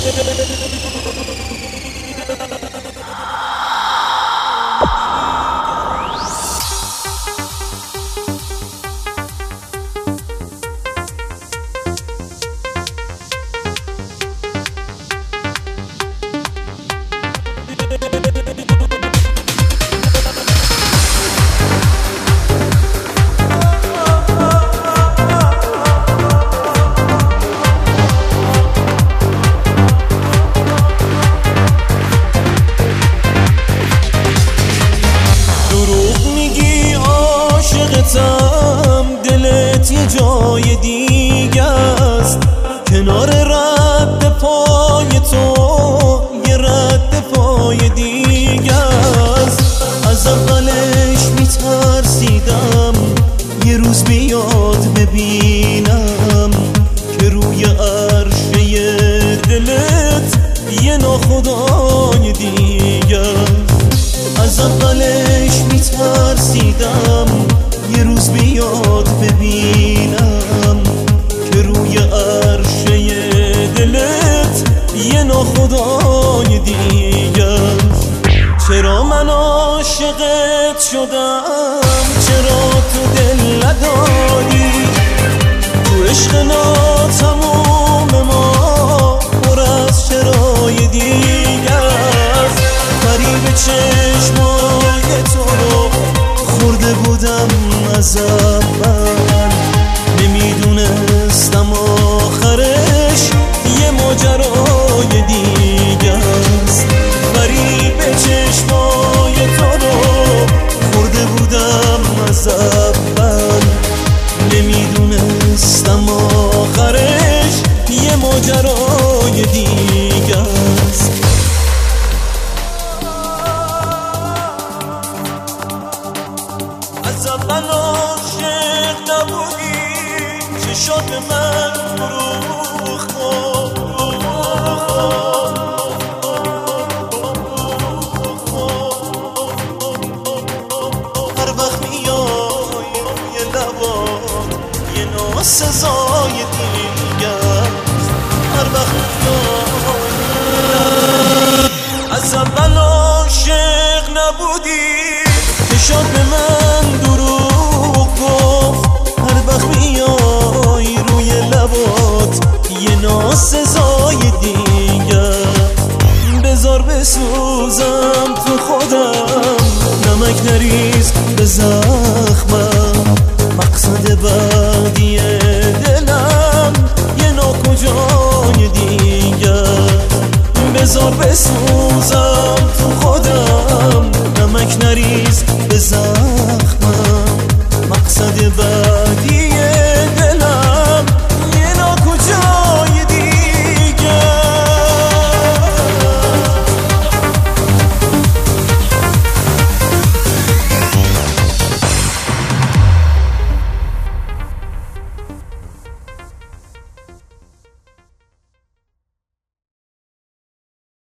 دلت یه جای دیگه است، کنار رد پای تو یه رد پای دیگه است. از اولش میترسیدم یه روز بیاد ببینم که روی عرشه دلت یه ناخدای دیگه است. از اولش میترسیدم یه روز بیاد ببینم که روی عرشه دلت یه ناخدای دیگه است. چرا من عاشقت شدم، چرا تو دل نداری؟ تو عشق ناتموم ما پر از چرای دیگه است. فریب چشمای تو رو خورده بودم از اول، نمیدونستم آخرش یه ماجرای دیگه است. فریب چشمای تو رو خورده بودم از اول، نمیدونستم آخرش یه ماجرای دیگه است. از اول عاشق نبودی، چشات من فروخت. هر وقت میای یه لبات یه ناسزای دیگه است. هر وقت میای از اول عاشق نبودی، چشات به من دروغ گفت. هر وقت میای روی لبات یه ناسزای دیگه. بذار بسوزم تو خودم، نمک نریز به زخمم. مقصد بعدی دلم یه ناکجای دیگه. بذار بسوزم تو خودم، نمک نریز به زخمم. مقصد بعدی